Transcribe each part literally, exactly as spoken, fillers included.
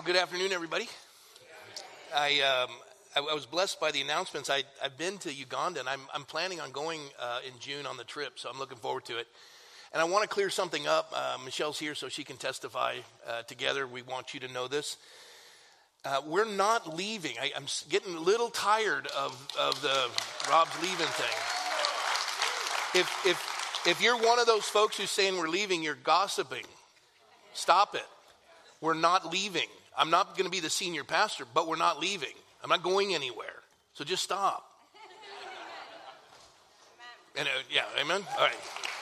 Good afternoon, everybody. I, um, I I was blessed by the announcements. I, I've been to Uganda, and I'm I'm planning on going uh, in June on the trip, so I'm looking forward to it. And I want to clear something up. Uh, Michelle's here, so she can testify uh, together. We want you to know this. Uh, we're not leaving. I, I'm getting a little tired of of the Rob's leaving thing. If if if you're one of those folks who's saying we're leaving, you're gossiping. Stop it. We're not leaving. I'm not going to be the senior pastor, but we're not leaving. I'm not going anywhere. So just stop. And uh, yeah, amen. All right.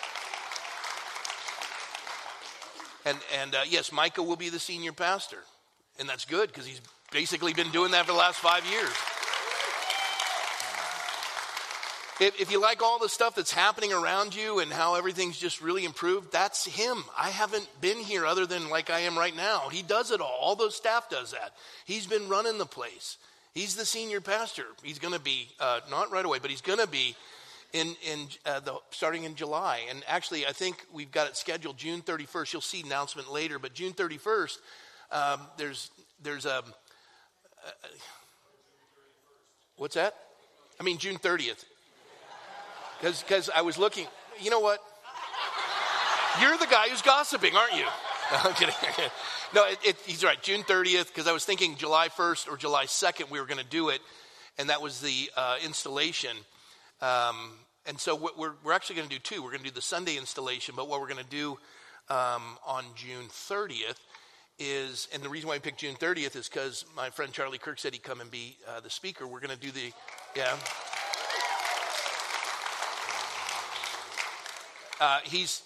And and uh, yes, Micah will be the senior pastor, and that's good because he's basically been doing that for the last five years. If, if you like all the stuff that's happening around you and how everything's just really improved, that's him. I haven't been here other than like I am right now. He does it all. All those staff does that. He's been running the place. He's the senior pastor. He's going to be, uh, not right away, but he's going to be in, in uh, the starting in July. And actually, I think we've got it scheduled June thirty-first. You'll see the announcement later, but June thirty-first, um, there's, there's a, uh, what's that? I mean, June thirtieth. Because because I was looking, you know what? You're the guy who's gossiping, aren't you? No, I'm kidding. No, it, it, he's right, June thirtieth, because I was thinking July first or July second we were going to do it, and that was the uh, installation. Um, and so what we're, we're actually going to do two. We're going to do the Sunday installation, but what we're going to do um, on June thirtieth is, and the reason why I picked June thirtieth is because my friend Charlie Kirk said he'd come and be uh, the speaker. We're going to do the, yeah. Uh, he's,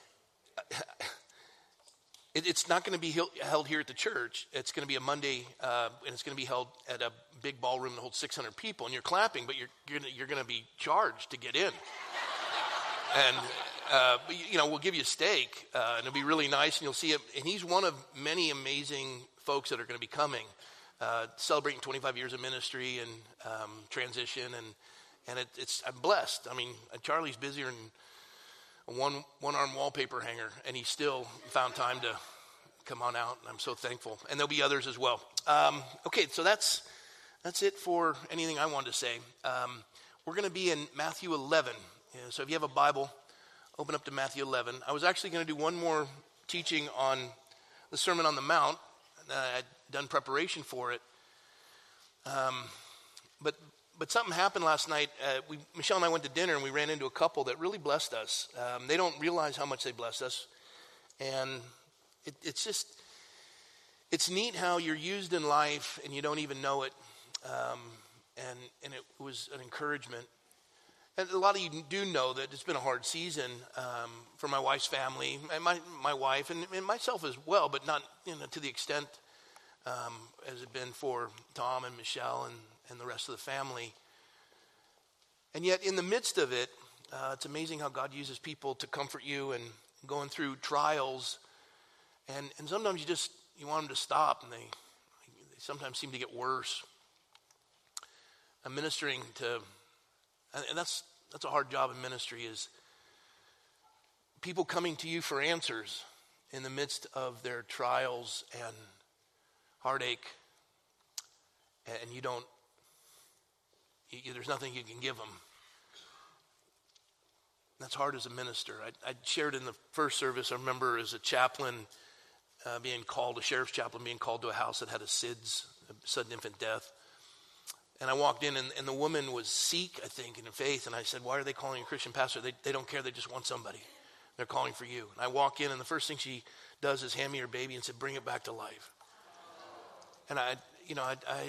it, it's not going to be held here at the church. It's going to be a Monday, uh, and it's going to be held at a big ballroom that holds six hundred people. And you're clapping, but you're you're going you're to be charged to get in. And uh, but, you know, we'll give you a steak, uh, and it'll be really nice. And you'll see it. And he's one of many amazing folks that are going to be coming, uh, celebrating twenty-five years of ministry and um, transition. And and it, it's I'm blessed. I mean, Charlie's busier than a one one arm wallpaper hanger, and he still found time to come on out, and I'm so thankful. And there'll be others as well. Um, okay, so that's that's it for anything I wanted to say. Um, we're going to be in Matthew eleven. Yeah, so if you have a Bible, open up to Matthew eleven. I was actually going to do one more teaching on the Sermon on the Mount. Uh, I'd done preparation for it, um, but. But something happened last night. Uh, we, Michelle and I went to dinner, and we ran into a couple that really blessed us. Um, they don't realize how much they blessed us. And it, it's just, it's neat how you're used in life, and you don't even know it. Um, and, and it was an encouragement. And a lot of you do know that it's been a hard season um, for my wife's family, and my, my wife, and, and myself as well, but not you know, to the extent um, as it been for Tom and Michelle and and the rest of the family. And yet in the midst of it, uh, it's amazing how God uses people to comfort you and going through trials. And and sometimes you just, you want them to stop, and they, they sometimes seem to get worse. I'm ministering to, and that's that's a hard job in ministry, is people coming to you for answers in the midst of their trials and heartache, and you don't, You, there's nothing you can give them. That's hard as a minister. I, I shared in the first service, I remember as a chaplain uh, being called, a sheriff's chaplain being called to a house that had a S I D S, a sudden infant death. And I walked in, and, and the woman was Sikh, I think, in faith. And I said, why are they calling you a Christian pastor? They, they don't care. They just want somebody. They're calling for you. And I walk in, and the first thing she does is hand me her baby and said, bring it back to life. And I, you know, I... I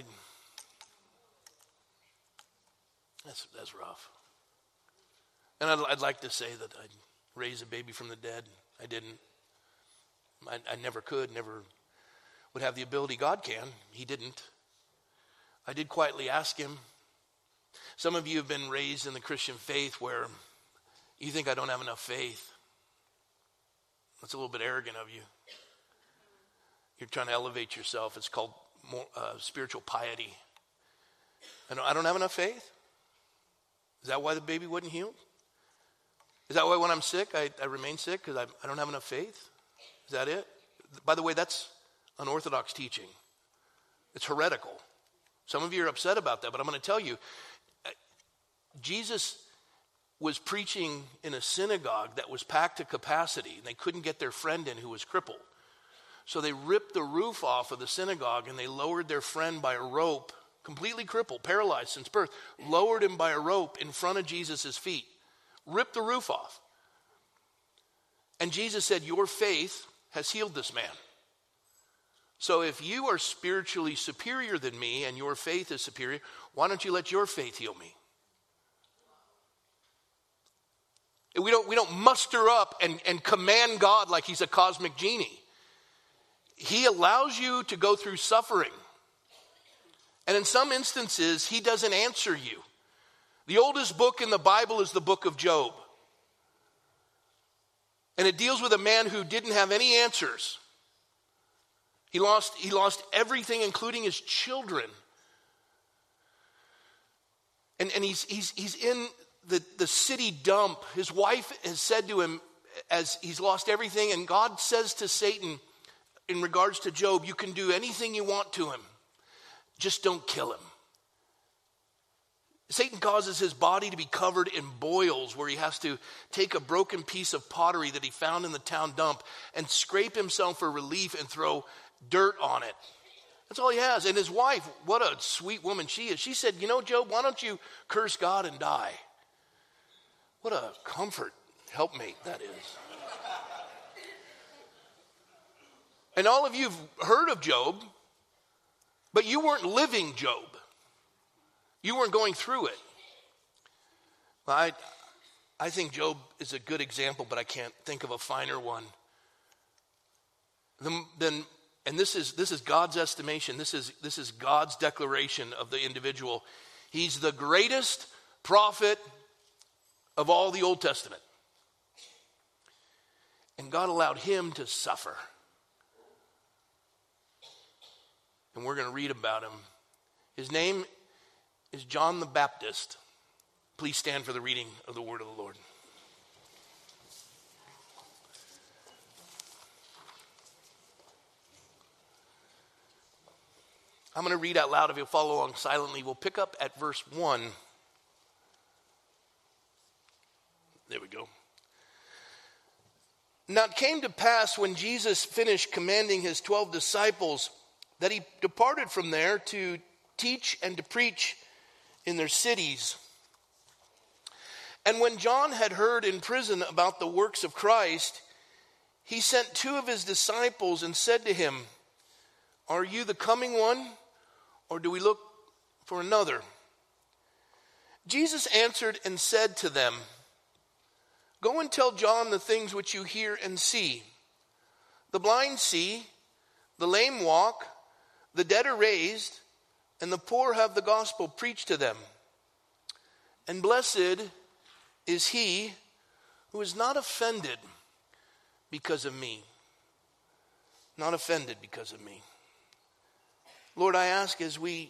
That's that's rough. And I'd, I'd like to say that I'd raise a baby from the dead. I didn't. I, I never could, never would have the ability. God can. He didn't. I did quietly ask him. Some of you have been raised in the Christian faith where you think I don't have enough faith. That's a little bit arrogant of you. You're trying to elevate yourself. It's called more, uh, spiritual piety. I don't, I don't have enough faith. Is that why the baby wasn't healed? Is that why when I'm sick, I, I remain sick because I, I don't have enough faith? Is that it? By the way, that's unorthodox teaching. It's heretical. Some of you are upset about that, but I'm going to tell you, Jesus was preaching in a synagogue that was packed to capacity, and they couldn't get their friend in who was crippled. So they ripped the roof off of the synagogue, and they lowered their friend by a rope, completely crippled, paralyzed since birth, lowered him by a rope in front of Jesus' feet, ripped the roof off. And Jesus said, your faith has healed this man. So if you are spiritually superior than me and your faith is superior, why don't you let your faith heal me? We don't, we don't muster up and, and command God like he's a cosmic genie. He allows you to go through suffering. And in some instances, he doesn't answer you. The oldest book in the Bible is the book of Job. And it deals with a man who didn't have any answers. He lost, he lost everything, including his children. And, and he's, he's, he's in the, the city dump. His wife has said to him, as he's lost everything, and God says to Satan, in regards to Job, you can do anything you want to him. Just don't kill him. Satan causes his body to be covered in boils where he has to take a broken piece of pottery that he found in the town dump and scrape himself for relief and throw dirt on it. That's all he has. And his wife, what a sweet woman she is. She said, you know, Job, why don't you curse God and die? What a comfort helpmate that is. And all of you have heard of Job, but you weren't living Job. You weren't going through it. Well, I, I think Job is a good example, but I can't think of a finer one. Then, then and this is this is God's estimation. This is this is God's declaration of the individual. He's the greatest prophet of all the Old Testament. And God allowed him to suffer. And we're going to read about him. His name is John the Baptist. Please stand for the reading of the word of the Lord. I'm going to read out loud. If you'll follow along silently, we'll pick up at verse one. There we go. Now it came to pass when Jesus finished commanding his twelve disciples that he departed from there to teach and to preach in their cities. And when John had heard in prison about the works of Christ, he sent two of his disciples and said to him, are you the coming one, or do we look for another? Jesus answered and said to them, go and tell John the things which you hear and see. The blind see, the lame walk, the dead are raised, and the poor have the gospel preached to them. And blessed is he who is not offended because of me. Not offended because of me. Lord, I ask as we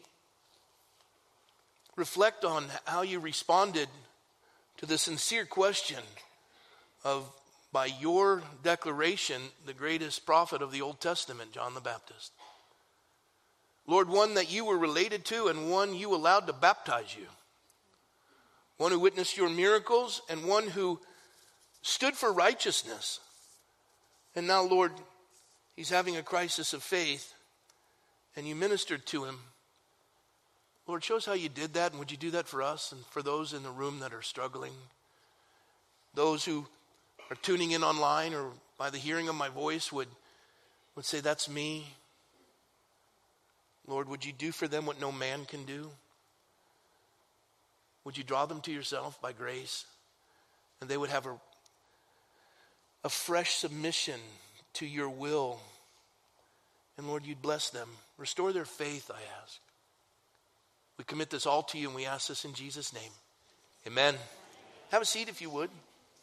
reflect on how you responded to the sincere question of, by your declaration, the greatest prophet of the Old Testament, John the Baptist. Lord, one that you were related to and one you allowed to baptize you. One who witnessed your miracles and one who stood for righteousness. And now, Lord, he's having a crisis of faith and you ministered to him. Lord, show us how you did that, and would you do that for us and for those in the room that are struggling? Those who are tuning in online or by the hearing of my voice would, would say, that's me. Lord, would you do for them what no man can do? Would you draw them to yourself by grace? And they would have a, a fresh submission to your will. And Lord, you'd bless them. Restore their faith, I ask. We commit this all to you and we ask this in Jesus' name. Amen. Have a seat if you would.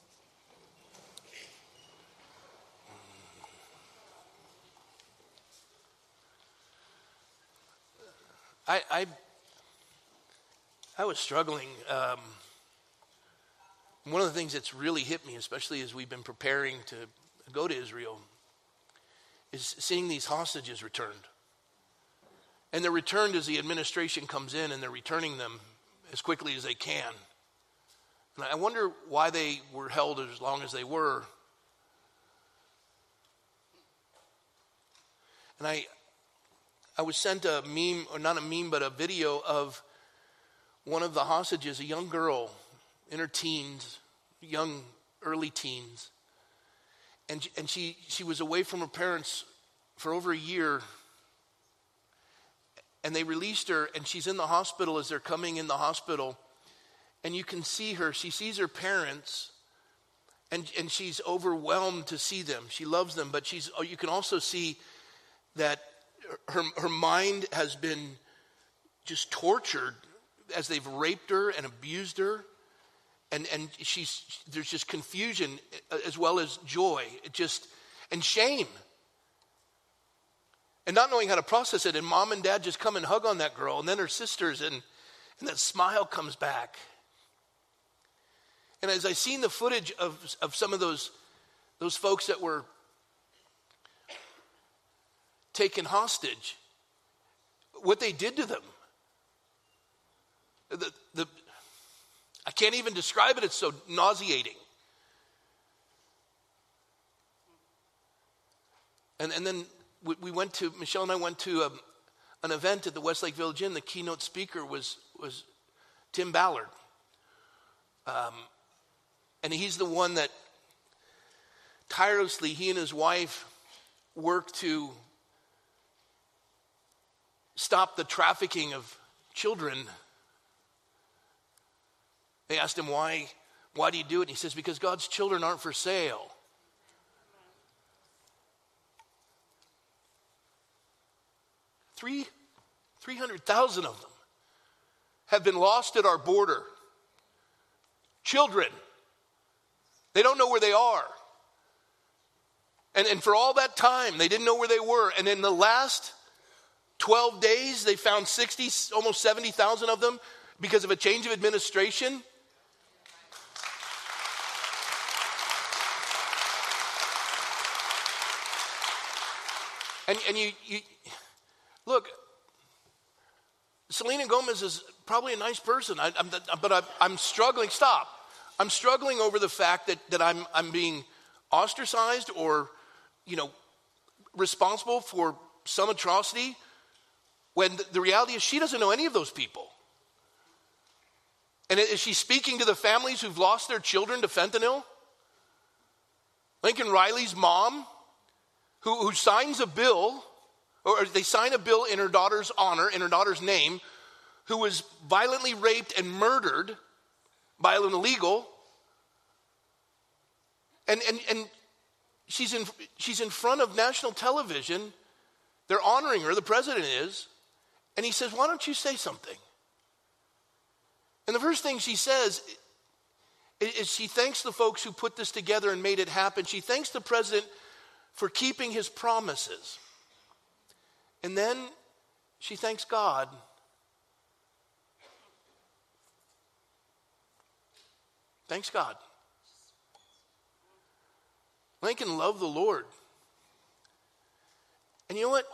I, I, I was struggling. Um, one of the things that's really hit me, especially as we've been preparing to go to Israel, is seeing these hostages returned. And they're returned as the administration comes in, and they're returning them as quickly as they can. And I wonder why they were held as long as they were. And I I was sent a meme, or not a meme, but a video of one of the hostages, a young girl in her teens, young, early teens. And, and she, she was away from her parents for over a year. And they released her, and she's in the hospital as they're coming in the hospital. And you can see her. She sees her parents, and, and she's overwhelmed to see them. She loves them, but she's. You can also see that her, her mind has been just tortured as they've raped her and abused her. And, and she's there's just confusion as well as joy, it just and shame. And not knowing how to process it, and mom and dad just come and hug on that girl, and then her sisters, and, and that smile comes back. And as I seen the footage of, of some of those, those folks that were taken hostage, what they did to them, the, the, I can't even describe it, it's so nauseating. And, and then we went to, Michelle and I went to a, an event at the Westlake Village Inn. The keynote speaker was, was Tim Ballard. Um, and he's the one that tirelessly, he and his wife worked to stop the trafficking of children. They asked him, why, why do you do it? And he says, because God's children aren't for sale. Three, three hundred thousand of them have been lost at our border. Children. They don't know where they are. And, and for all that time, they didn't know where they were. And in the last twelve days, they found sixty, almost seventy thousand of them because of a change of administration. And, and you... you Look, Selena Gomez is probably a nice person, I, I'm, but I, I'm struggling. Stop. I'm struggling over the fact that, that I'm, I'm being ostracized or, you know, responsible for some atrocity when the, the reality is she doesn't know any of those people. And is she speaking to the families who've lost their children to fentanyl? Lincoln Riley's mom, who, who signs a bill, or they sign a bill in her daughter's honor, in her daughter's name, who was violently raped and murdered by an illegal. And, and, and she's in, she's in front of national television. They're honoring her, the president is. And he says, why don't you say something? And the first thing she says is she thanks the folks who put this together and made it happen. She thanks the president for keeping his promises. And then she thanks God. Thanks God. Lincoln loved the Lord. And you know what?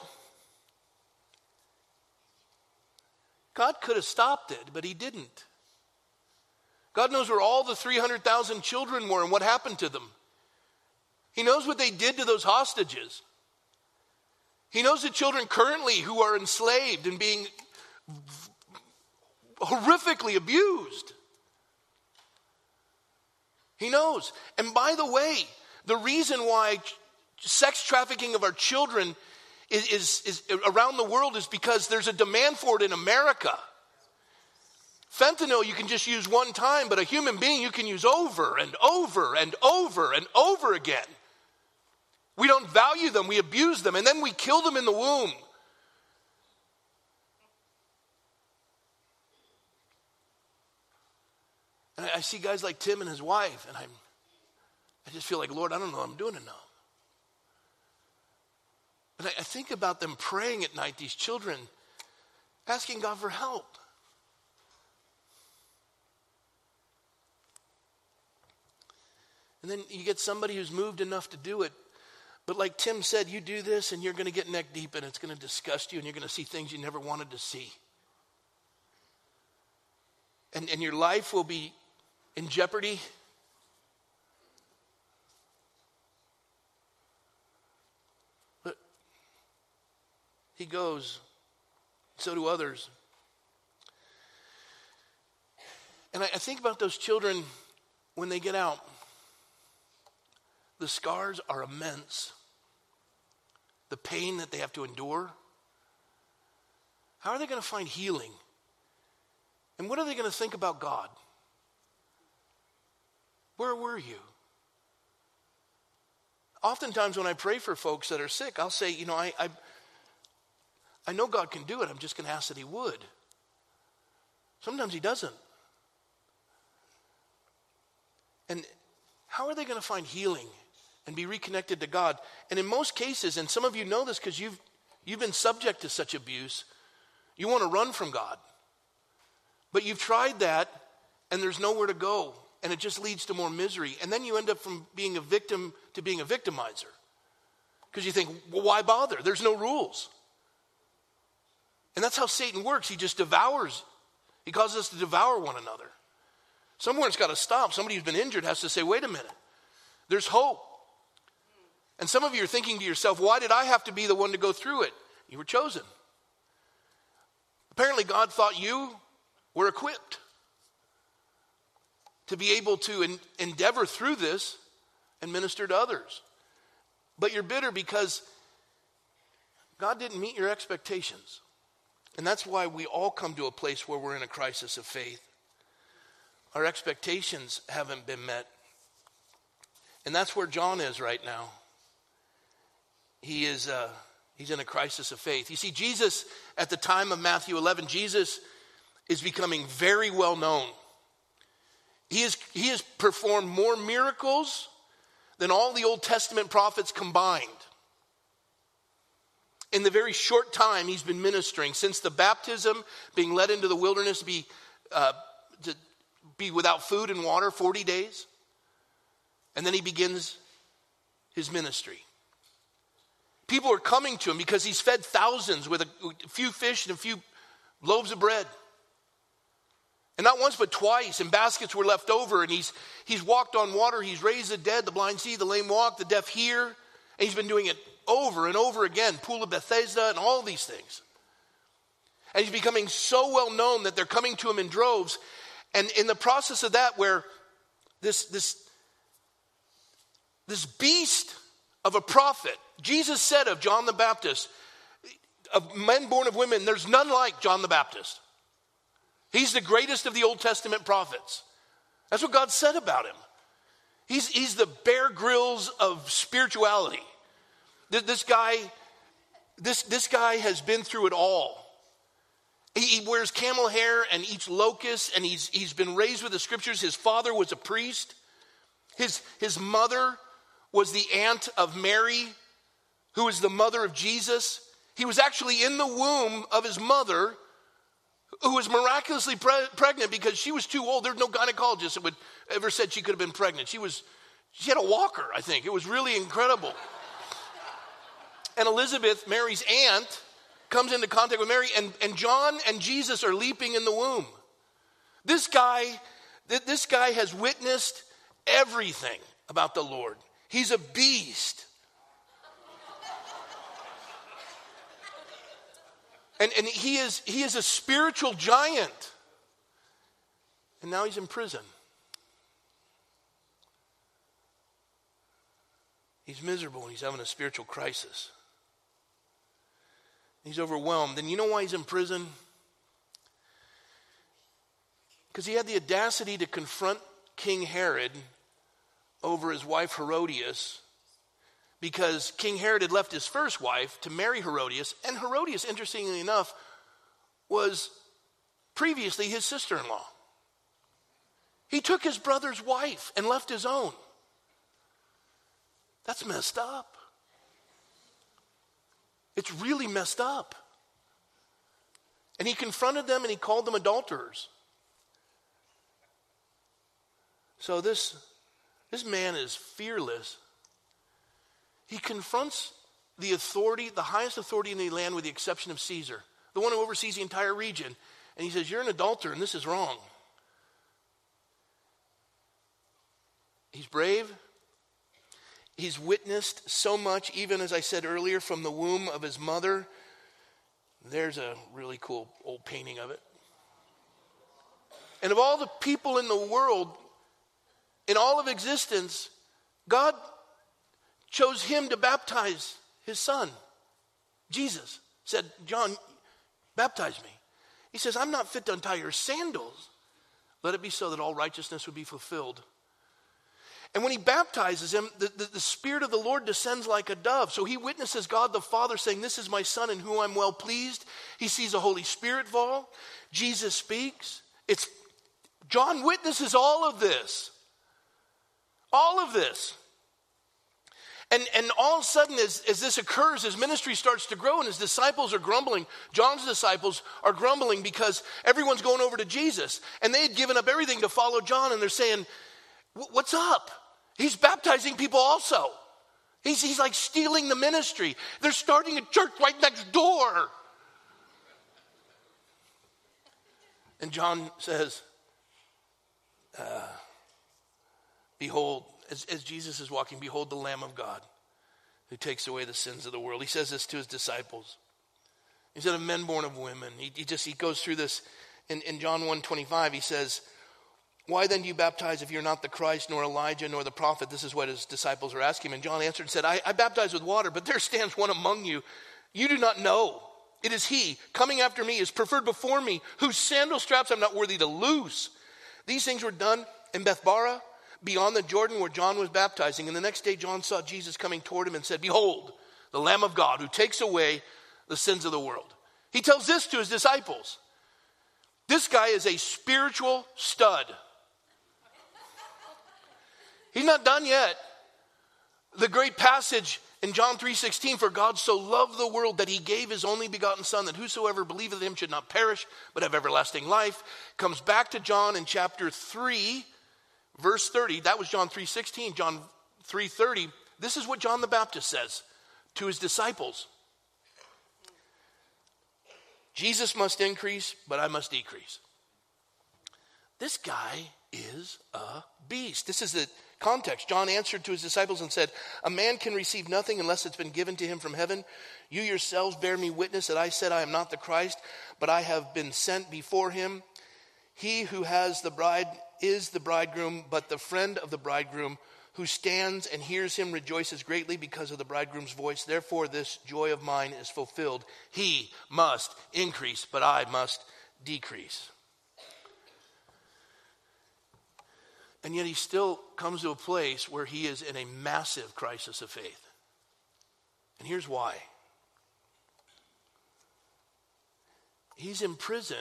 God could have stopped it, but he didn't. God knows where all the three hundred thousand children were and what happened to them. He knows what they did to those hostages. He knows the children currently who are enslaved and being horrifically abused. He knows. And by the way, the reason why sex trafficking of our children is, is, is around the world is because there's a demand for it in America. Fentanyl you can just use one time, but a human being you can use over and over and over and over again. We don't value them, we abuse them, and then we kill them in the womb. And I see guys like Tim and his wife, and I'm, I just feel like, Lord, I don't know if I'm doing enough. But I, I think about them praying at night, these children, asking God for help. And then you get somebody who's moved enough to do it. But like Tim said, you do this and you're going to get neck deep and it's going to disgust you and you're going to see things you never wanted to see. And, and your life will be in jeopardy. But he goes, so do others. And I, I think about those children when they get out. The scars are immense. The pain that they have to endure. How are they going to find healing? And what are they going to think about God? Where were you? Oftentimes when I pray for folks that are sick, I'll say, you know, I I, I know God can do it. I'm just going to ask that he would. Sometimes he doesn't. And how are they going to find healing and be reconnected to God? And in most cases, and some of you know this because you've you've been subject to such abuse, you want to run from God. But you've tried that and there's nowhere to go. And it just leads to more misery. And then you end up from being a victim to being a victimizer. Because you think, well, why bother? There's no rules. And that's how Satan works. He just devours. He causes us to devour one another. Somewhere it's got to stop. Somebody who's been injured has to say, wait a minute. There's hope. And some of you are thinking to yourself, why did I have to be the one to go through it? You were chosen. Apparently God thought you were equipped to be able to en- endeavor through this and minister to others. But you're bitter because God didn't meet your expectations. And that's why we all come to a place where we're in a crisis of faith. Our expectations haven't been met. And that's where John is right now. He is uh, he's in a crisis of faith. You see, Jesus, at the time of Matthew eleven, Jesus is becoming very well known. He, is, he has performed more miracles than all the Old Testament prophets combined. In the very short time he's been ministering, since the baptism, being led into the wilderness to be, uh, to be without food and water forty days. And then he begins his ministry. People are coming to him because he's fed thousands with a, a few fish and a few loaves of bread. And not once but twice, and baskets were left over, and he's he's walked on water, he's raised the dead, the blind see, the lame walk, the deaf hear, and he's been doing it over and over again, Pool of Bethesda and all these things. And he's becoming so well known that they're coming to him in droves. And in the process of that, where this this this beast of a prophet, Jesus said of John the Baptist, of men born of women, there's none like John the Baptist. He's the greatest of the Old Testament prophets. That's what God said about him. He's, he's the Bear Grylls of spirituality. This guy, this, this guy has been through it all. He, he wears camel hair and eats locusts, and he's, he's been raised with the scriptures. His father was a priest. His, his mother was the aunt of Mary, who was the mother of Jesus. He was actually in the womb of his mother, who was miraculously pre- pregnant because she was too old. There's no gynecologist that would ever said she could have been pregnant. She was, she had a walker, I think. It was really incredible. And Elizabeth, Mary's aunt, comes into contact with Mary, and, and John and Jesus are leaping in the womb. This guy, this guy has witnessed everything about the Lord. He's a beast. And, and he is he is a spiritual giant. And now he's in prison. He's miserable and he's having a spiritual crisis. He's overwhelmed. And you know why he's in prison? Because he had the audacity to confront King Herod over his wife Herodias, because King Herod had left his first wife to marry Herodias, and Herodias, interestingly enough, was previously his sister-in-law. He took his brother's wife and left his own. That's messed up. It's really messed up. And he confronted them and he called them adulterers. So this, this man is fearless. he confronts the authority, the highest authority in the land with the exception of Caesar, the one who oversees the entire region. And he says, you're an adulterer and this is wrong. He's brave. He's witnessed so much, even as I said earlier, from the womb of his mother. There's a really cool old painting of it. And of all the people in the world, in all of existence, God chose him to baptize his son. Jesus said, John, baptize me. He says, I'm not fit to untie your sandals. Let it be so that all righteousness would be fulfilled. And when he baptizes him, the, the, the Spirit of the Lord descends like a dove. So he witnesses God the Father saying, this is my Son in whom I'm well pleased. He sees the Holy Spirit fall. Jesus speaks. It's John witnesses all of this. All of this. And, and all of a sudden, as, as this occurs, his ministry starts to grow and his disciples are grumbling. John's disciples are grumbling because everyone's going over to Jesus. And they had given up everything to follow John. And they're saying, what's up? He's baptizing people also. He's, he's like stealing the ministry. They're starting a church right next door. And John says, uh, behold, As, as Jesus is walking, behold the Lamb of God who takes away the sins of the world. He says this to his disciples. He said, of men born of women. He, he just, he goes through this in, in John one twenty-five. He says, why then do you baptize if you're not the Christ, nor Elijah, nor the prophet? This is what his disciples are asking him. And John answered and said, I, I baptize with water, but there stands one among you. You do not know. It is he coming after me, is preferred before me, whose sandal straps I'm not worthy to loose. These things were done in Bethbara, beyond the Jordan where John was baptizing. And the next day John saw Jesus coming toward him and said, behold, the Lamb of God who takes away the sins of the world. He tells this to his disciples. This guy is a spiritual stud. He's not done yet. The great passage in John three sixteen, for God so loved the world that he gave his only begotten son, that whosoever believeth in him should not perish, but have everlasting life, comes back to John in chapter three, verse thirty. That was John three sixteen. John three thirty. This is what John the Baptist says to his disciples. Jesus must increase, but I must decrease. This guy is a beast. This is the context. John answered to his disciples and said, a man can receive nothing unless it's been given to him from heaven. You yourselves bear me witness that I said I am not the Christ, but I have been sent before him. He who has the bride is the bridegroom, but the friend of the bridegroom who stands and hears him rejoices greatly because of the bridegroom's voice. Therefore this joy of mine is fulfilled. He must increase, but I must decrease. And yet he still comes to a place where he is in a massive crisis of faith. And here's why. He's in prison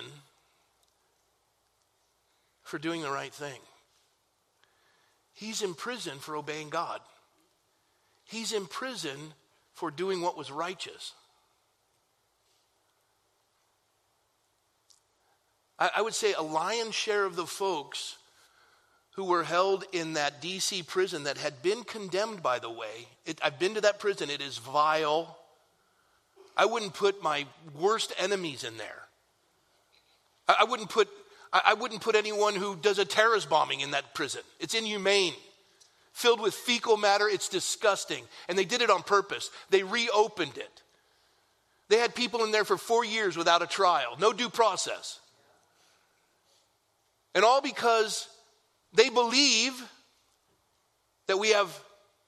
for doing the right thing. He's in prison for obeying God. He's in prison for doing what was righteous. I, I would say a lion's share of the folks who were held in that D C prison that had been condemned, by the way. It, I've been to that prison. It is vile. I wouldn't put my worst enemies in there. I, I wouldn't put I, I wouldn't put anyone who does a terrorist bombing in that prison. It's inhumane. Filled with fecal matter. It's disgusting. And they did it on purpose. They reopened it. They had people in there for four years without a trial. No due process. And all because they believe that we have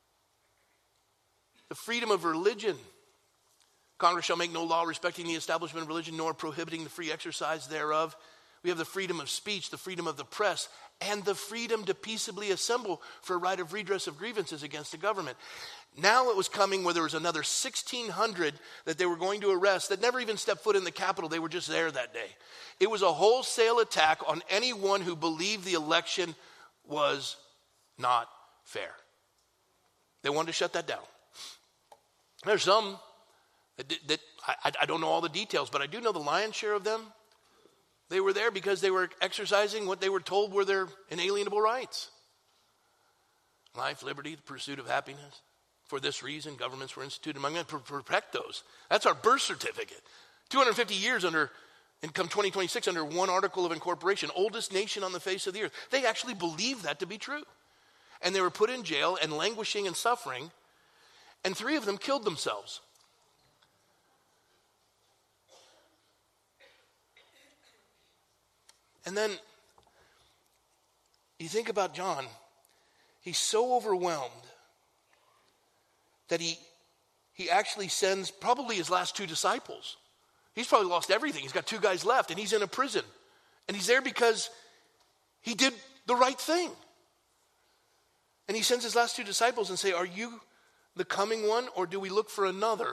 the freedom of religion. Congress shall make no law respecting the establishment of religion, nor prohibiting the free exercise thereof. We have the freedom of speech, the freedom of the press, and the freedom to peaceably assemble for a right of redress of grievances against the government. Now it was coming where there was another sixteen hundred that they were going to arrest that never even stepped foot in the Capitol. They were just there that day. It was a wholesale attack on anyone who believed the election was not fair. They wanted to shut that down. There's some that, that I, I don't know all the details, but I do know the lion's share of them. They were there because they were exercising what they were told were their inalienable rights. Life, liberty, the pursuit of happiness. For this reason, governments were instituted among them to protect those. That's our birth certificate. two hundred fifty years under, and come twenty twenty-six, under one article of incorporation, oldest nation on the face of the earth. They actually believed that to be true. And they were put in jail and languishing and suffering, and three of them killed themselves. And then you think about John. He's so overwhelmed that he he actually sends probably his last two disciples. He's probably lost everything. He's got two guys left, and he's in a prison. And he's there because he did the right thing. And he sends his last two disciples and say, are you the coming one, or do we look for another?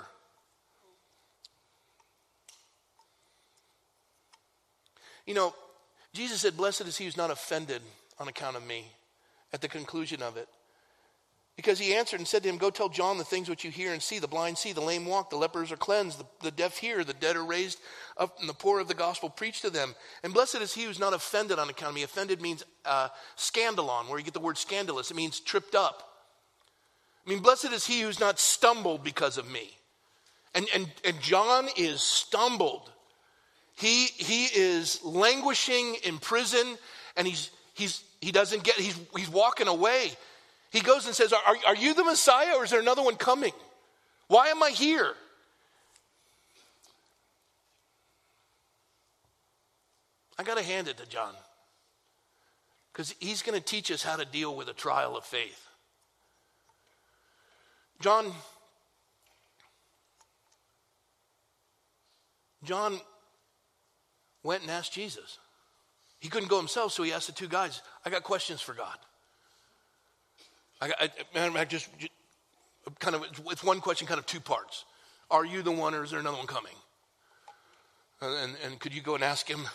You know, Jesus said, blessed is he who's not offended on account of me, at the conclusion of it. Because he answered and said to him, go tell John the things which you hear and see. The blind see, the lame walk, the lepers are cleansed, the, the deaf hear, the dead are raised up, and the poor of the gospel preach to them. And blessed is he who's not offended on account of me. Offended means uh, scandalon, where you get the word scandalous. It means tripped up. I mean, blessed is he who's not stumbled because of me. And, and, and John is stumbled. He, he is languishing in prison, and he's, he's, he doesn't get, he's, he's walking away. He goes and says, are, are you the Messiah, or is there another one coming? Why am I here? I got to hand it to John, because he's going to teach us how to deal with a trial of faith. John, John went and asked Jesus. He couldn't go himself, so he asked the two guys, I got questions for God. I, I, I just, just kind of, it's one question, kind of two parts. Are you the one, or is there another one coming? And, and, and could you go and ask him?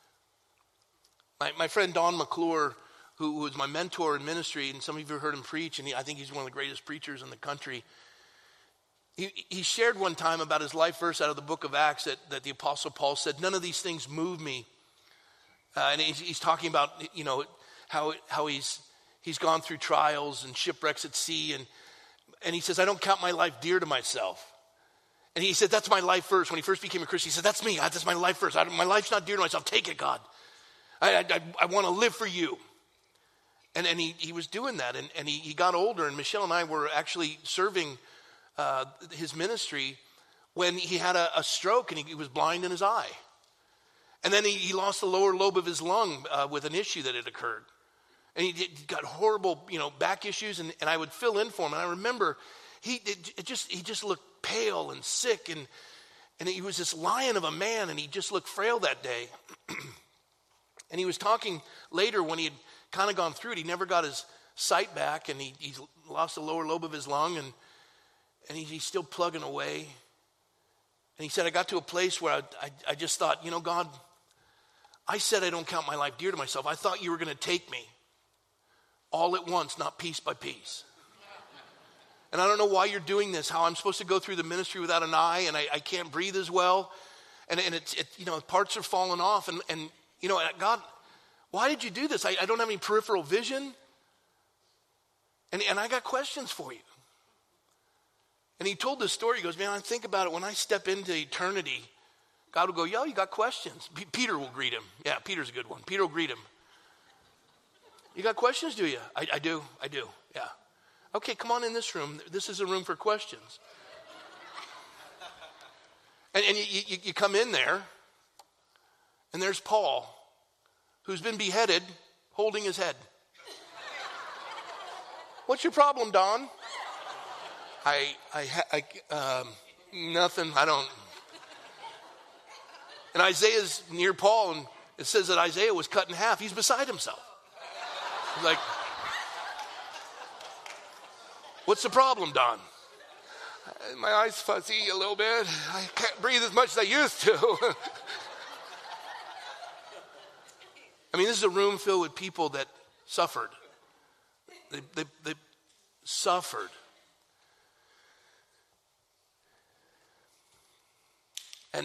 My, my friend Don McClure, who, who was my mentor in ministry, and some of you have heard him preach, and he, I think he's one of the greatest preachers in the country. He, he shared one time about his life verse out of the book of Acts that, that the Apostle Paul said, none of these things move me. Uh, and he's, he's talking about, you know, how, how he's, He's gone through trials and shipwrecks at sea. And, and he says, I don't count my life dear to myself. And he said, that's my life verse. When he first became a Christian, he said, that's me. That's my life verse. I, my life's not dear to myself. Take it, God. I, I, I want to live for you. And, and he, he was doing that. And, and he, he got older. And Michelle and I were actually serving uh, his ministry when he had a, a stroke and he, he was blind in his eye. And then he, he lost the lower lobe of his lung uh, with an issue that had occurred. And he got horrible, you know, back issues, and, and I would fill in for him. And I remember he it, it just he just looked pale and sick, and and he was this lion of a man, and he just looked frail that day. And he was talking later when he had kind of gone through it. He never got his sight back, and he, he lost the lower lobe of his lung, and and he, he's still plugging away. And he said, I got to a place where I, I, I just thought, you know, God, I said I don't count my life dear to myself. I thought you were going to take me all at once, not piece by piece. And I don't know why you're doing this, how I'm supposed to go through the ministry without an eye, and I, I can't breathe as well. And, and it's, it, you know, parts are falling off. And, and you know, God, why did you do this? I, I don't have any peripheral vision. And, and I got questions for you. And he told this story. He goes, man, I think about it. When I step into eternity, God will go, yo, you got questions. P- Peter will greet him. Yeah, Peter's a good one. Peter will greet him. You got questions, do you? I, I do, I do, yeah. Okay, come on in this room. This is a room for questions. And, and you, you, you come in there, and there's Paul, who's been beheaded, holding his head. What's your problem, Don? I, I, I um, nothing, I don't. And Isaiah's near Paul, and it says that Isaiah was cut in half. He's beside himself. He's like, what's the problem, Don? My eyes fuzzy a little bit. I can't breathe as much as I used to. I mean, this is a room filled with people that suffered. They, they, they suffered. And,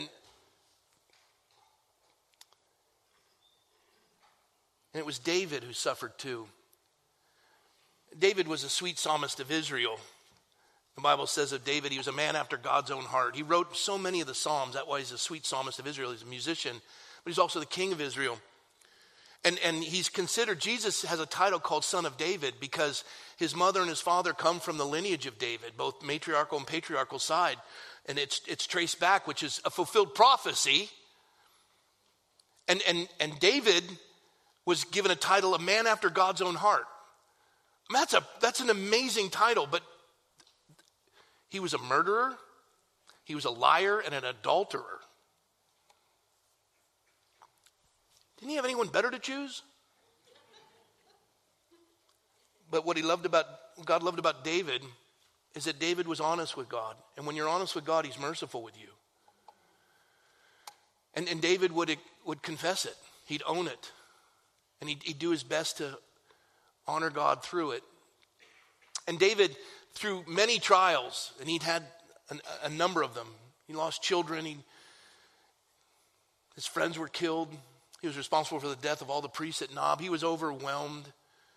and it was David who suffered too. David was a sweet psalmist of Israel. The Bible says of David, he was a man after God's own heart. He wrote so many of the Psalms. That's why he's a sweet psalmist of Israel. He's a musician, but he's also the king of Israel. And, and he's considered, Jesus has a title called Son of David because his mother and his father come from the lineage of David, both matriarchal and patriarchal side. And it's it's traced back, which is a fulfilled prophecy. And, and, and David was given a title, a man after God's own heart. I mean, that's, a, that's an amazing title, but he was a murderer, he was a liar, and an adulterer. Didn't he have anyone better to choose? But what he loved about, God loved about David is that David was honest with God. And when you're honest with God, he's merciful with you. And, and David would, would confess it. He'd own it. And he'd, he'd do his best to honor God through it. And David, through many trials, and he'd had a, a number of them. He lost children. He, his friends were killed. He was responsible for the death of all the priests at Nob. He was overwhelmed.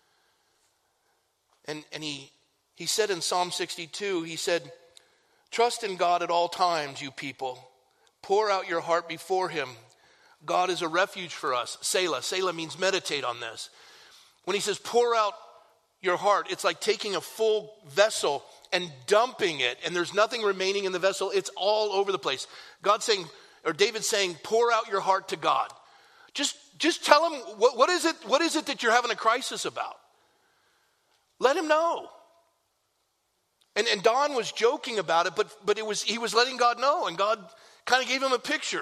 And, and he, he said in Psalm sixty-two, he said, "Trust in God at all times, you people. Pour out your heart before him. God is a refuge for us." Selah. Selah means meditate on this. When he says pour out your heart, it's like taking a full vessel and dumping it, and there's nothing remaining in the vessel. It's all over the place. God's saying, or David's saying, pour out your heart to God. Just, just tell him, what, what is it, what is it that you're having a crisis about? Let him know. And, and Don was joking about it, but, but it was, he was letting God know, and God kind of gave him a picture.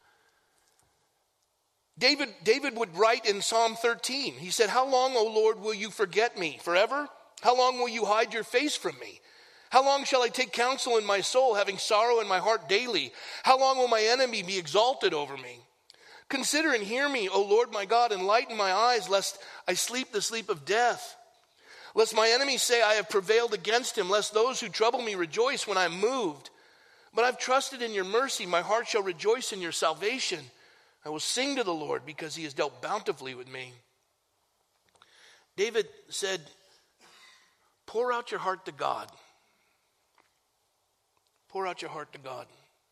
David, David would write in Psalm thirteen, he said, "How long, O Lord, will you forget me? Forever? How long will you hide your face from me? How long shall I take counsel in my soul, having sorrow in my heart daily? How long will my enemy be exalted over me? Consider and hear me, O Lord my God, enlighten my eyes, lest I sleep the sleep of death. Lest my enemies say I have prevailed against him, lest those who trouble me rejoice when I am moved. But I've trusted in your mercy, my heart shall rejoice in your salvation. I will sing to the Lord because he has dealt bountifully with me." David said, pour out your heart to God. Pour out your heart to God.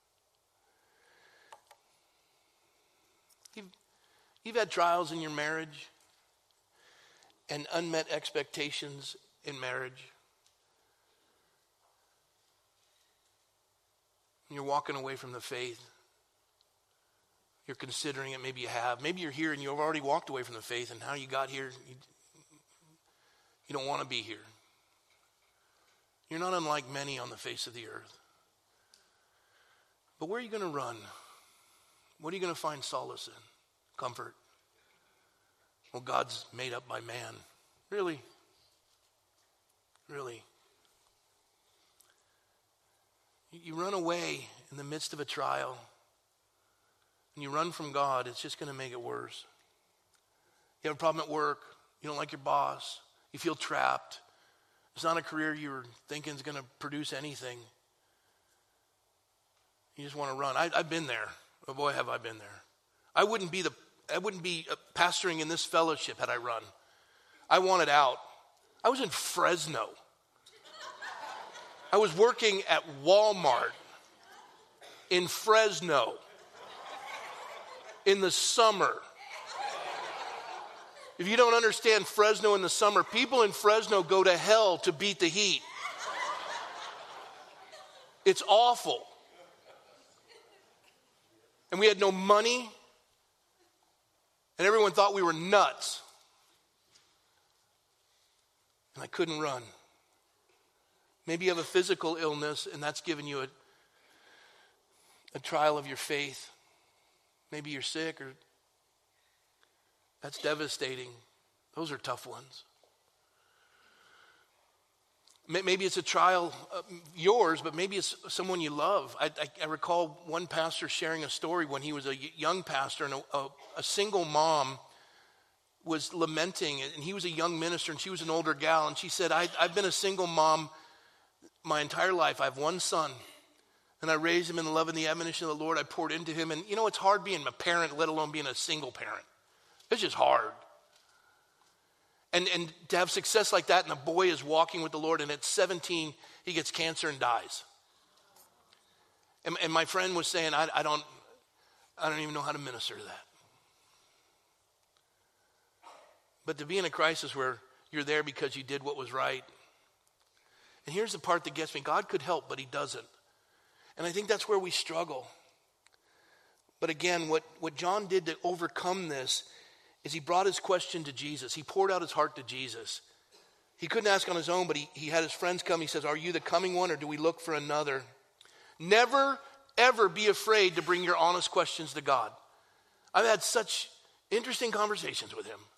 You've, you've had trials in your marriage and unmet expectations in marriage. And you're walking away from the faith. You're considering it, maybe you have. Maybe you're here and you've already walked away from the faith, and how you got here, you, you don't want to be here. You're not unlike many on the face of the earth. But where are you going to run? What are you going to find solace in? Comfort? Well, God's made up by man. Really? Really? You, you run away in the midst of a trial. When you run from God, it's just going to make it worse. You have a problem at work. You don't like your boss. You feel trapped. It's not a career you were thinking is going to produce anything. You just want to run. I, I've been there. Oh boy, have I been there. I wouldn't be the. I wouldn't be pastoring in this fellowship had I run. I wanted out. I was in Fresno. I was working at Walmart in Fresno. In the summer. If you don't understand Fresno in the summer, people in Fresno go to hell to beat the heat. It's awful. And we had no money. And everyone thought we were nuts. And I couldn't run. Maybe you have a physical illness and that's given you a, a trial of your faith. Maybe you're sick, or that's devastating. Those are tough ones. Maybe it's a trial of yours, but maybe it's someone you love. I, I, I recall one pastor sharing a story when he was a young pastor, and a, a, a single mom was lamenting, and he was a young minister, and she was an older gal, and she said, I, I've been a single mom my entire life. I have one son. And I raised him in the love and the admonition of the Lord. I poured into him. And you know, it's hard being a parent, let alone being a single parent. It's just hard. And and to have success like that, and the boy is walking with the Lord, and at seventeen, he gets cancer and dies. And, and my friend was saying, I, I don't, I don't even know how to minister to that. But to be in a crisis where you're there because you did what was right. And here's the part that gets me. God could help, but he doesn't. And I think that's where we struggle. But again, what, what John did to overcome this is he brought his question to Jesus. He poured out his heart to Jesus. He couldn't ask on his own, but he, he had his friends come. He says, are you the coming one, or do we look for another? Never, ever be afraid to bring your honest questions to God. I've had such interesting conversations with him.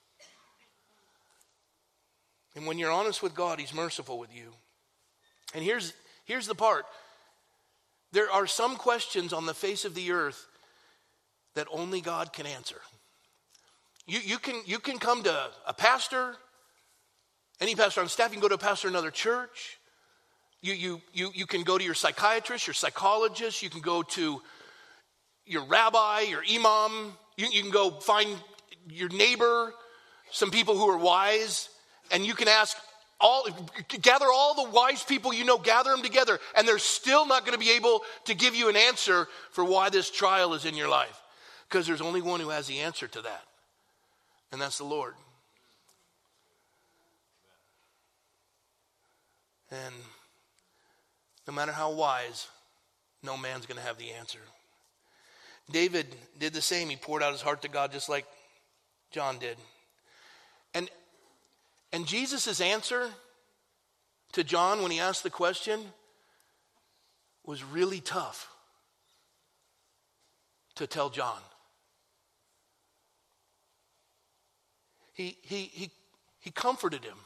And when you're honest with God, he's merciful with you. And here's, here's the part. There are some questions on the face of the earth that only God can answer. You, you, can, you can come to a pastor, any pastor on staff. You can go to a pastor in another church. You, you, you, you can go to your psychiatrist, your psychologist. You can go to your rabbi, your imam. You, you can go find your neighbor, some people who are wise. And you can ask all, gather all the wise people you know, gather them together. And they're still not going to be able to give you an answer for why this trial is in your life. Because there's only one who has the answer to that. And that's the Lord. And no matter how wise, no man's going to have the answer. David did the same. He poured out his heart to God just like John did. And, and Jesus' answer to John when he asked the question was really tough to tell John. He, he, he, he comforted him.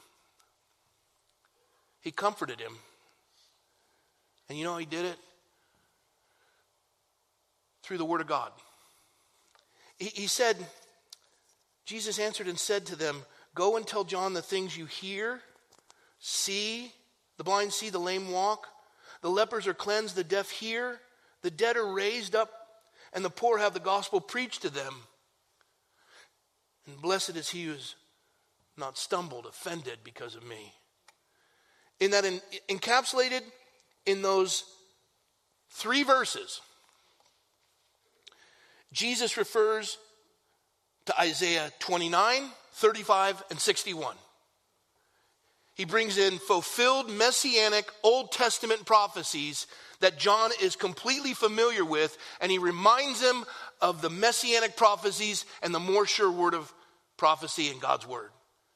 He comforted him. And you know how he did it? Through the word of God. He, he said, Jesus answered and said to them, go and tell John the things you hear, see, the blind see, the lame walk, the lepers are cleansed, the deaf hear, the dead are raised up, and the poor have the gospel preached to them. And blessed is he who is not stumbled, offended because of me. In that in, encapsulated in those three verses, Jesus refers to Isaiah twenty-nine, thirty-five, and sixty-one. He brings in fulfilled messianic Old Testament prophecies that John is completely familiar with, and he reminds him of the messianic prophecies and the more sure word of prophecy in God's word.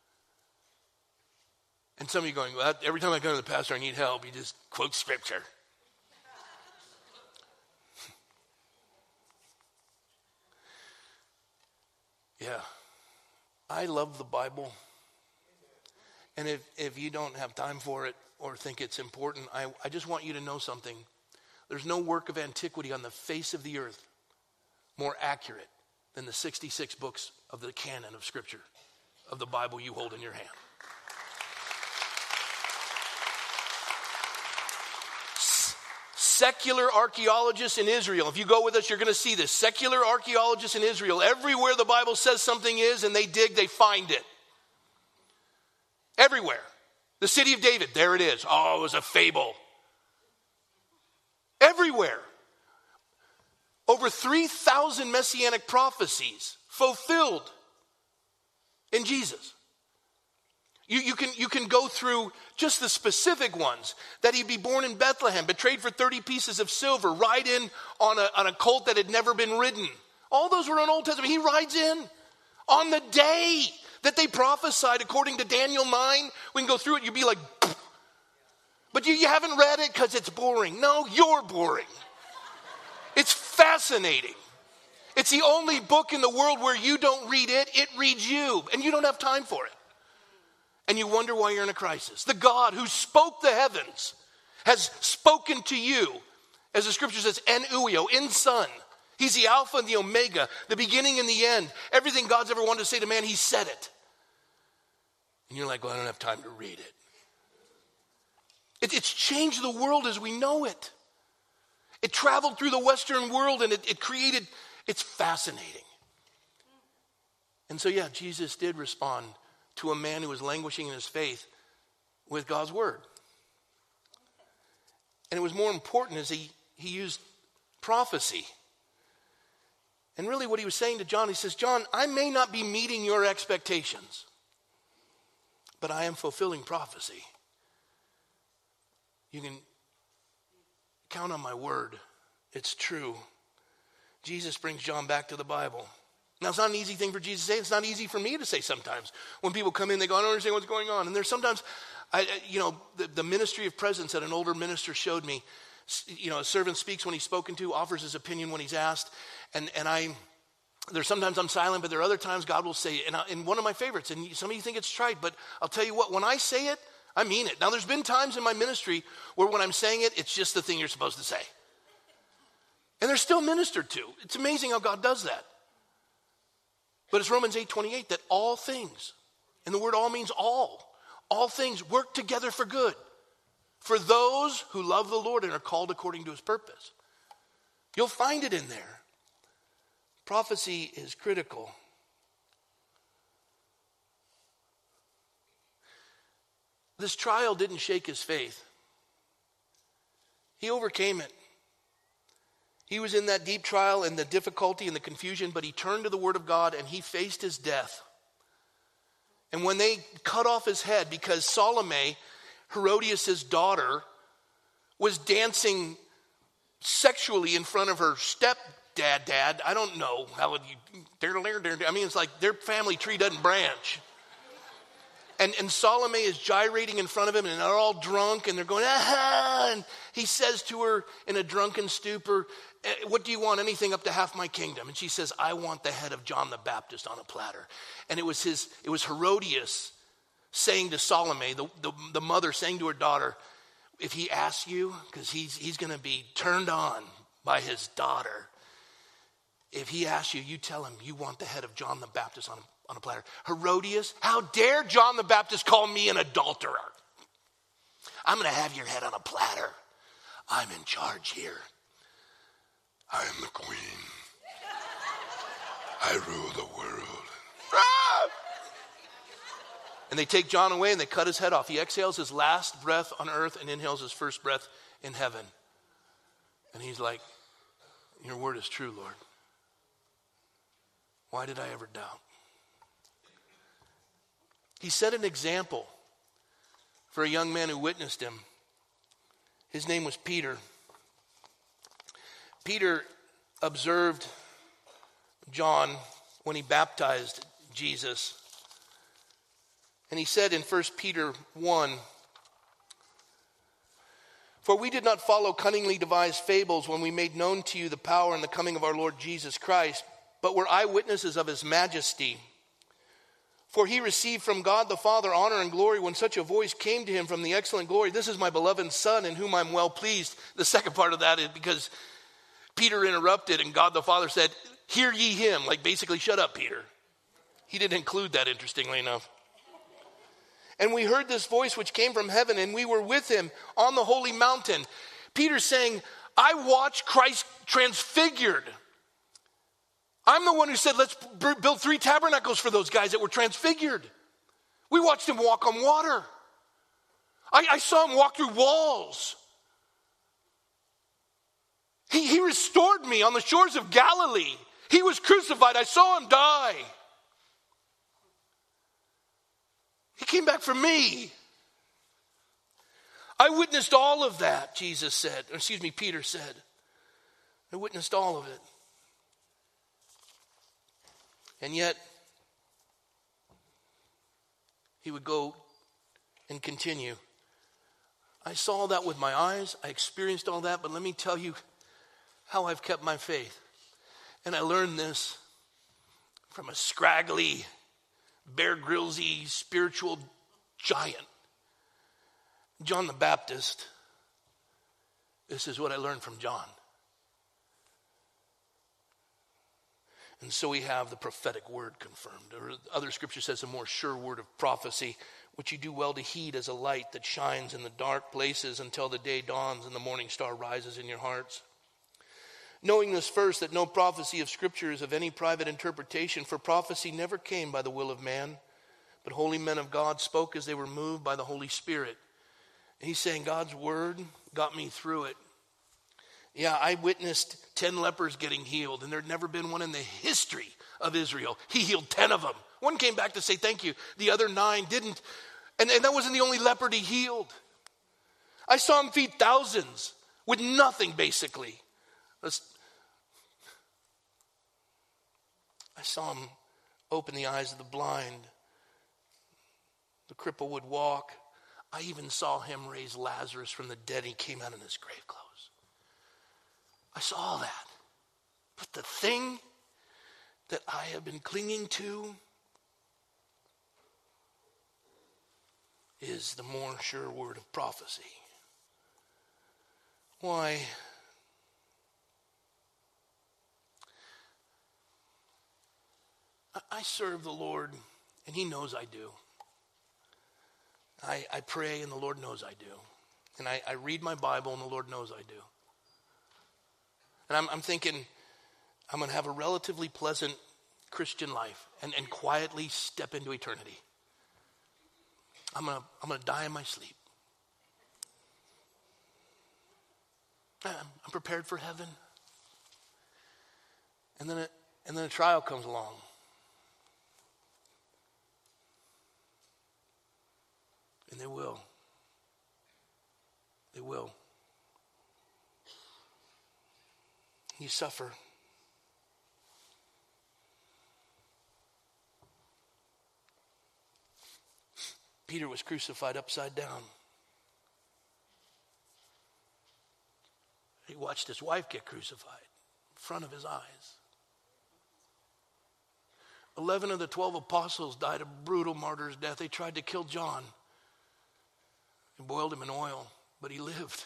And some of you are going, well, every time I go to the pastor I need help, he just quotes scripture. Yeah, I love the Bible. And if, if you don't have time for it or think it's important, I, I just want you to know something. There's no work of antiquity on the face of the earth more accurate than the sixty-six books of the canon of Scripture, of the Bible you hold in your hand. Secular archaeologists in Israel, if you go with us, you're going to see this. Secular archaeologists in Israel, everywhere the Bible says something is and they dig, they find it. Everywhere. The city of David, there it is. Oh, it was a fable. Everywhere. Over three thousand messianic prophecies fulfilled in Jesus. You, you, can, you can go through just the specific ones. That he'd be born in Bethlehem, betrayed for thirty pieces of silver, ride in on a, on a colt that had never been ridden. All those were in Old Testament. He rides in on the day that they prophesied according to Daniel nine. We can go through it, you'd be like, pfft. But you, you haven't read it because it's boring. No, you're boring. It's fascinating. It's the only book in the world where you don't read it, it reads you, and you don't have time for it. And you wonder why you're in a crisis. The God who spoke the heavens has spoken to you, as the scripture says, en uio, in son. He's the Alpha and the Omega, the beginning and the end. Everything God's ever wanted to say to man, he said it. And you're like, well, I don't have time to read it. it it's changed the world as we know it. It traveled through the Western world and it, it created, it's fascinating. And so, yeah, Jesus did respond to a man who was languishing in his faith with God's word. And it was more important as he, he used prophecy. And really what he was saying to John, he says, John, I may not be meeting your expectations, but I am fulfilling prophecy. You can count on my word. It's true. Jesus brings John back to the Bible. Now, it's not an easy thing for Jesus to say. It's not easy for me to say sometimes. When people come in, they go, I don't understand what's going on. And there's sometimes, I, you know, the, the ministry of presence that an older minister showed me, you know, a servant speaks when he's spoken to, offers his opinion when he's asked. And, and I, there's sometimes I'm silent, but there are other times God will say it. And, I, and one of my favorites, and some of you think it's trite, but I'll tell you what, when I say it, I mean it. Now, there's been times in my ministry where when I'm saying it, it's just the thing you're supposed to say. And they're still ministered to. It's amazing how God does that. But it's Romans eight twenty-eight that all things, and the word all means all, all things work together for good for those who love the Lord and are called according to his purpose. You'll find it in there. Prophecy is critical. This trial didn't shake his faith. He overcame it. He was in that deep trial and the difficulty and the confusion, but he turned to the word of God and he faced his death. And when they cut off his head, because Salome, Herodias' daughter, was dancing sexually in front of her stepdad, dad, I don't know how would you, I mean, it's like their family tree doesn't branch. And, and Salome is gyrating in front of him, and they're all drunk, and they're going, ah, and he says to her in a drunken stupor, what do you want? Anything up to half my kingdom. And she says, I want the head of John the Baptist on a platter. And it was his, it was Herodias saying to Salome, the, the, the mother saying to her daughter, if he asks you, because he's, he's going to be turned on by his daughter. If he asks you, you tell him you want the head of John the Baptist on a on a platter. Herodias, how dare John the Baptist call me an adulterer? I'm going to have your head on a platter. I'm in charge here. I am the queen. I rule the world. Ah! And they take John away and they cut his head off. He exhales his last breath on earth and inhales his first breath in heaven. And he's like, your word is true, Lord. Why did I ever doubt? He set an example for a young man who witnessed him. His name was Peter. Peter observed John when he baptized Jesus. And he said in First Peter one, for we did not follow cunningly devised fables when we made known to you the power and the coming of our Lord Jesus Christ, but were eyewitnesses of his majesty. For he received from God the Father honor and glory when such a voice came to him from the excellent glory. This is my beloved Son in whom I'm well pleased. The second part of that is because Peter interrupted and God the Father said, hear ye him. Like basically, shut up, Peter. He didn't include that, interestingly enough. And we heard this voice which came from heaven and we were with him on the holy mountain. Peter's saying, I watched Christ transfigured. I'm the one who said, let's build three tabernacles for those guys that were transfigured. We watched him walk on water. I, I saw him walk through walls. He, he restored me on the shores of Galilee. He was crucified. I saw him die. He came back for me. I witnessed all of that, Jesus said. Or excuse me, Peter said. I witnessed all of it. And yet, he would go and continue. I saw that with my eyes. I experienced all that. But let me tell you how I've kept my faith. And I learned this from a scraggly, Bear Grylls-y spiritual giant, John the Baptist. This is what I learned from John. And so we have the prophetic word confirmed. Or other scripture says a more sure word of prophecy, which you do well to heed as a light that shines in the dark places until the day dawns and the morning star rises in your hearts. Knowing this first, that no prophecy of scripture is of any private interpretation, for prophecy never came by the will of man, but holy men of God spoke as they were moved by the Holy Spirit. And he's saying God's word got me through it. Yeah, I witnessed ten lepers getting healed, and there'd never been one in the history of Israel. He healed ten of them. One came back to say thank you. The other nine didn't. And, and that wasn't the only leper he healed. I saw him feed thousands with nothing, basically. Let's, I saw him open the eyes of the blind. The cripple would walk. I even saw him raise Lazarus from the dead. He came out in his grave clothes. I saw all that. But the thing that I have been clinging to is the more sure word of prophecy. Why? I serve the Lord, and he knows I do. I, I pray, and the Lord knows I do. And I, I read my Bible, and the Lord knows I do. And I'm, I'm thinking, I'm going to have a relatively pleasant Christian life and, and quietly step into eternity. I'm going to I'm going to die in my sleep. I'm, I'm prepared for heaven. And then, a, and then a trial comes along. And they will. They will. You suffer. Peter was crucified upside down. He watched his wife get crucified in front of his eyes. Eleven of the twelve apostles died a brutal martyr's death. They tried to kill John. They boiled him in oil, but he lived.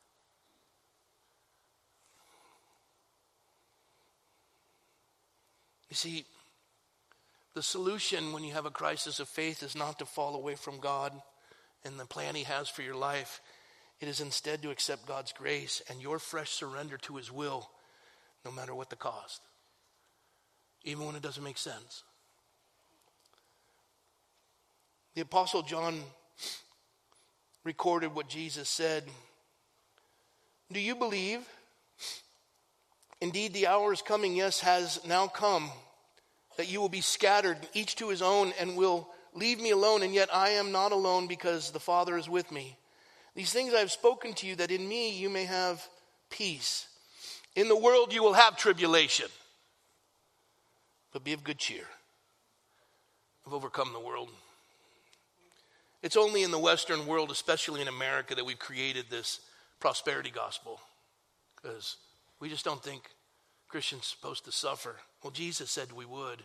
You see, the solution when you have a crisis of faith is not to fall away from God and the plan he has for your life. It is instead to accept God's grace and your fresh surrender to his will, no matter what the cost, even when it doesn't make sense. The Apostle John recorded what Jesus said. Do you believe? Indeed, the hour is coming, yes, has now come, that you will be scattered, each to his own, and will leave me alone, and yet I am not alone because the Father is with me. These things I have spoken to you, that in me you may have peace. In the world you will have tribulation, but be of good cheer. I've overcome the world. It's only in the Western world, especially in America, that we've created this prosperity gospel, because we just don't think Christians are supposed to suffer. Well, Jesus said we would.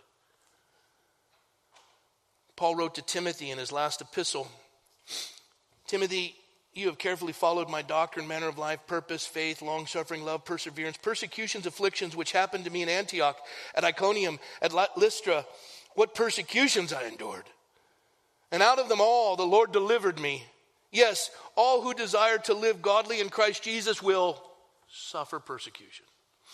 Paul wrote to Timothy in his last epistle, Timothy, you have carefully followed my doctrine, manner of life, purpose, faith, long-suffering, love, perseverance, persecutions, afflictions, which happened to me in Antioch, at Iconium, at Lystra. What persecutions I endured. And out of them all the Lord delivered me. Yes, all who desire to live godly in Christ Jesus will suffer persecution.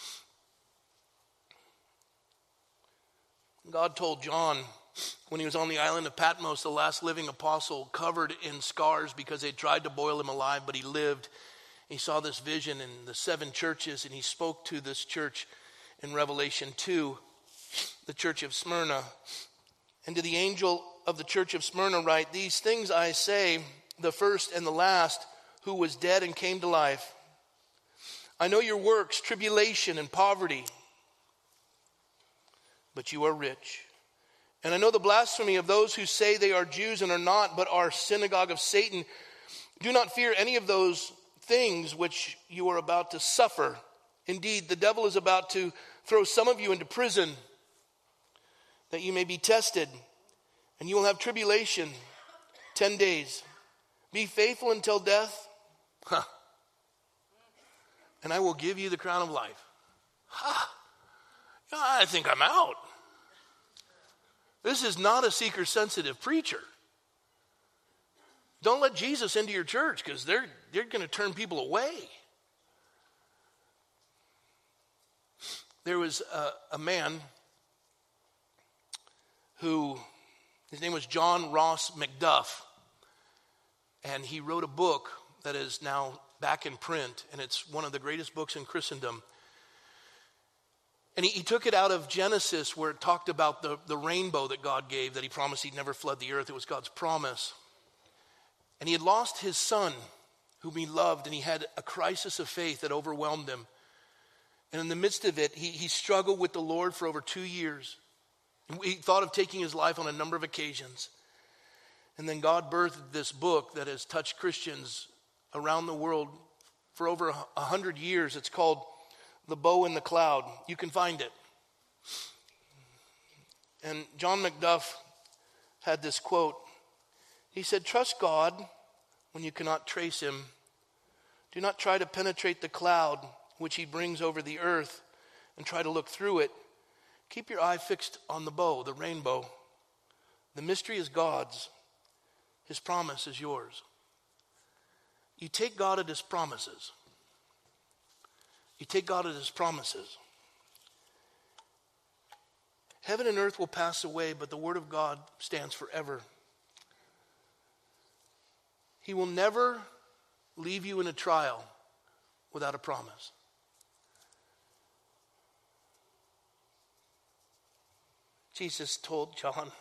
God told John when he was on the island of Patmos, the last living apostle, covered in scars because they tried to boil him alive, but he lived. He saw this vision in the seven churches, and he spoke to this church in Revelation two, the church of Smyrna. And to the angel of the church of Smyrna write, these things I say, the first and the last, who was dead and came to life. I know your works, tribulation and poverty, but you are rich. And I know the blasphemy of those who say they are Jews and are not, but are synagogue of Satan. Do not fear any of those things which you are about to suffer. Indeed, the devil is about to throw some of you into prison, that you may be tested, and you will have tribulation ten days. Be faithful until death, huh. and I will give you the crown of life. Huh. I think I'm out. This is not a seeker-sensitive preacher. Don't let Jesus into your church, because they're, they're going to turn people away. There was a, a man who, his name was John Ross McDuff, and he wrote a book that is now back in print, and it's one of the greatest books in Christendom. And he, he took it out of Genesis, where it talked about the, the rainbow that God gave, that he promised he'd never flood the earth. It was God's promise. And he had lost his son, whom he loved, and he had a crisis of faith that overwhelmed him. And in the midst of it, he, he struggled with the Lord for over two years. He thought of taking his life on a number of occasions. And then God birthed this book that has touched Christians around the world for over a hundred years. It's called The Bow in the Cloud. You can find it. And John McDuff had this quote. He said, "Trust God when you cannot trace him. Do not try to penetrate the cloud which he brings over the earth and try to look through it. Keep your eye fixed on the bow, the rainbow. The mystery is God's. His promise is yours." You take God at his promises. You take God at his promises. Heaven and earth will pass away, but the word of God stands forever. He will never leave you in a trial without a promise. Jesus told John,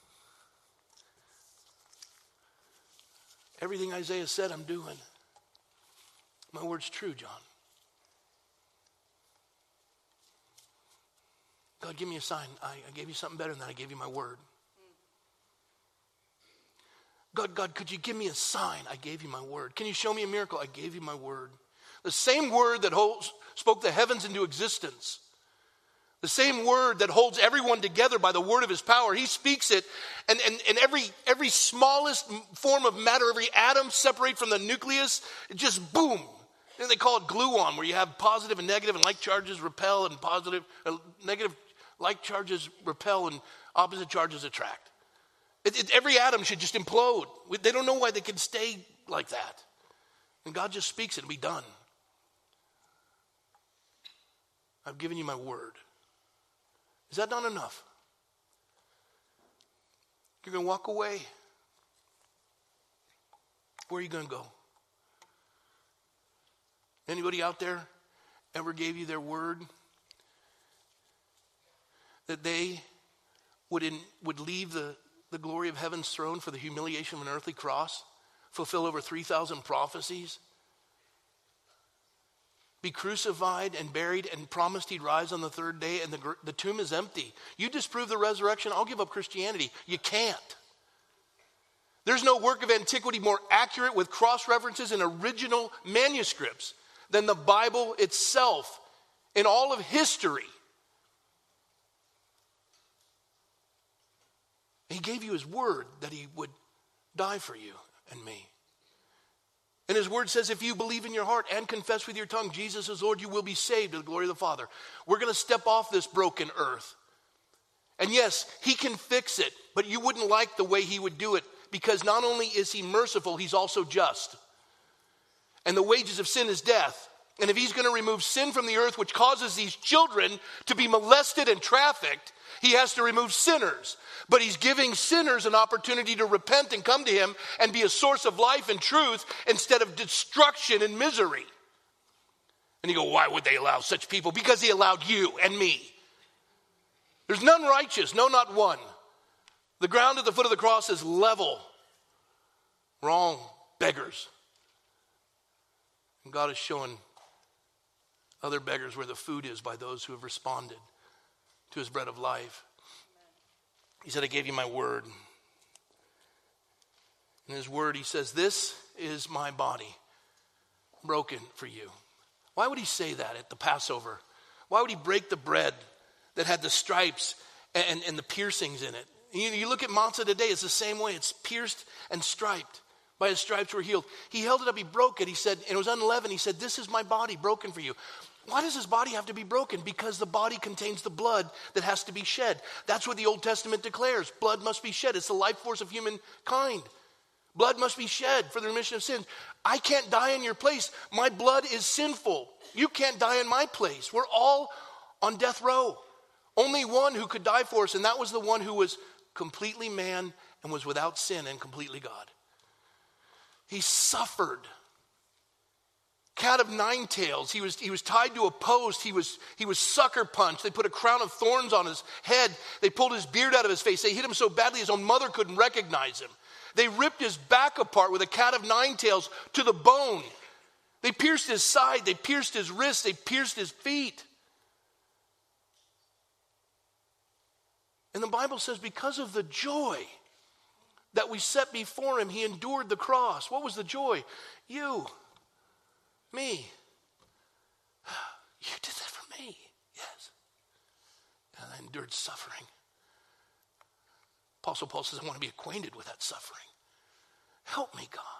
everything Isaiah said, I'm doing. My word's true, John. God, give me a sign. I, I gave you something better than that. I gave you my word. God, God, could you give me a sign? I gave you my word. Can you show me a miracle? I gave you my word. The same word that holds, spoke the heavens into existence. The same word that holds everyone together by the word of his power. He speaks it, and, and, and every, every smallest form of matter, every atom separate from the nucleus, it just boom. And they call it gluon, where you have positive and negative, and like charges repel, and positive, uh, negative like charges repel, and opposite charges attract. It, it, every atom should just implode. They don't know why they can stay like that. And God just speaks it and be done. I've given you my word. Is that not enough? You're going to walk away. Where are you going to go? Anybody out there ever gave you their word that they would, in, would leave the, the glory of heaven's throne for the humiliation of an earthly cross, fulfill over three thousand prophecies, be crucified and buried, and promised he'd rise on the third day, and the, the tomb is empty? You disprove the resurrection, I'll give up Christianity. You can't. There's no work of antiquity more accurate with cross-references and original manuscripts than the Bible itself in all of history. He gave you his word that he would die for you and me. And his word says, if you believe in your heart and confess with your tongue Jesus is Lord, you will be saved to the glory of the Father. We're going to step off this broken earth. And yes, he can fix it, but you wouldn't like the way he would do it, because not only is he merciful, he's also just. And the wages of sin is death. And if he's going to remove sin from the earth, which causes these children to be molested and trafficked, he has to remove sinners. But he's giving sinners an opportunity to repent and come to him and be a source of life and truth instead of destruction and misery. And you go, why would they allow such people? Because he allowed you and me. There's none righteous, no, not one. The ground at the foot of the cross is level. Wrong, beggars. And God is showing other beggars where the food is by those who have responded to his bread of life. He said, I gave you my word. In his word, he says, this is my body broken for you. Why would he say that at the Passover? Why would he break the bread that had the stripes and, and the piercings in it? You, you look at matzah today, it's the same way. It's pierced and striped. By his stripes we're healed. He held it up, he broke it. He said, and it was unleavened. He said, this is my body broken for you. Why does his body have to be broken? Because the body contains the blood that has to be shed. That's what the Old Testament declares. Blood must be shed. It's the life force of humankind. Blood must be shed for the remission of sins. I can't die in your place. My blood is sinful. You can't die in my place. We're all on death row. Only one who could die for us, and that was the one who was completely man and was without sin and completely God. He suffered cat of nine tails. He was, he was tied to a post. He was, he was sucker punched. They put a crown of thorns on his head. They pulled his beard out of his face. They hit him so badly his own mother couldn't recognize him. They ripped his back apart with a cat of nine tails to the bone. They pierced his side. They pierced his wrists. They pierced his feet. And the Bible says because of the joy that we set before him, he endured the cross. What was the joy? You, me. You did that for me. Yes. And I endured suffering. Apostle Paul says, I want to be acquainted with that suffering. Help me, God.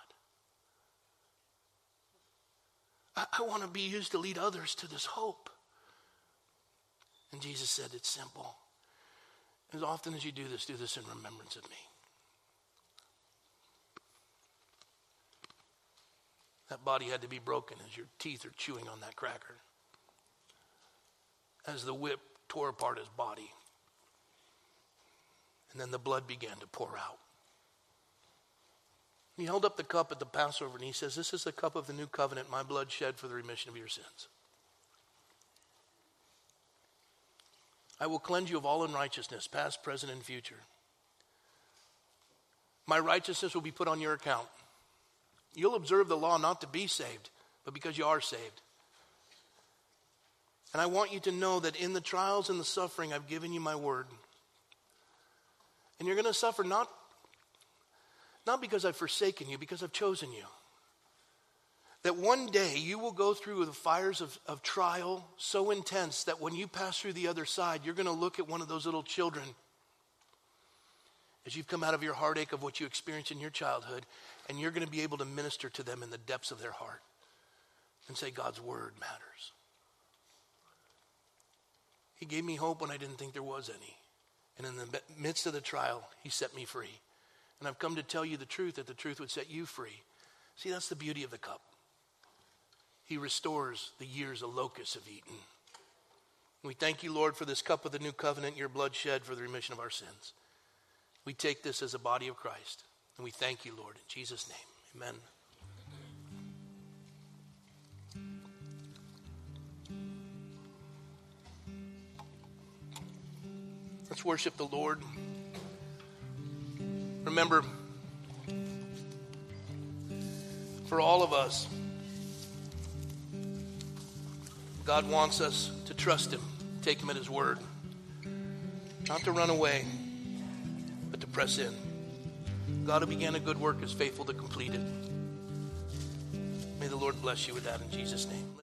I, I want to be used to lead others to this hope. And Jesus said, it's simple. As often as you do this, do this in remembrance of me. That body had to be broken as your teeth are chewing on that cracker. As the whip tore apart his body. And then the blood began to pour out. He held up the cup at the Passover and he says, this is the cup of the new covenant, my blood shed for the remission of your sins. I will cleanse you of all unrighteousness, past, present, and future. My righteousness will be put on your account. You'll observe the law not to be saved, but because you are saved. And I want you to know that in the trials and the suffering, I've given you my word. And you're going to suffer not, not because I've forsaken you, because I've chosen you. That one day you will go through the fires of, of trial so intense that when you pass through the other side, you're going to look at one of those little children as you've come out of your heartache of what you experienced in your childhood, and you're going to be able to minister to them in the depths of their heart and say, God's word matters. He gave me hope when I didn't think there was any. And in the midst of the trial, he set me free. And I've come to tell you the truth, that the truth would set you free. See, that's the beauty of the cup. He restores the years the locusts have eaten. We thank you, Lord, for this cup of the new covenant, your blood shed for the remission of our sins. We take this as a body of Christ. And we thank you, Lord, in Jesus' name. Amen. Let's worship the Lord. Remember, for all of us, God wants us to trust him, take him at his word. Not to run away, but to press in. God who began a good work is faithful to complete it. May the Lord bless you with that in Jesus' name.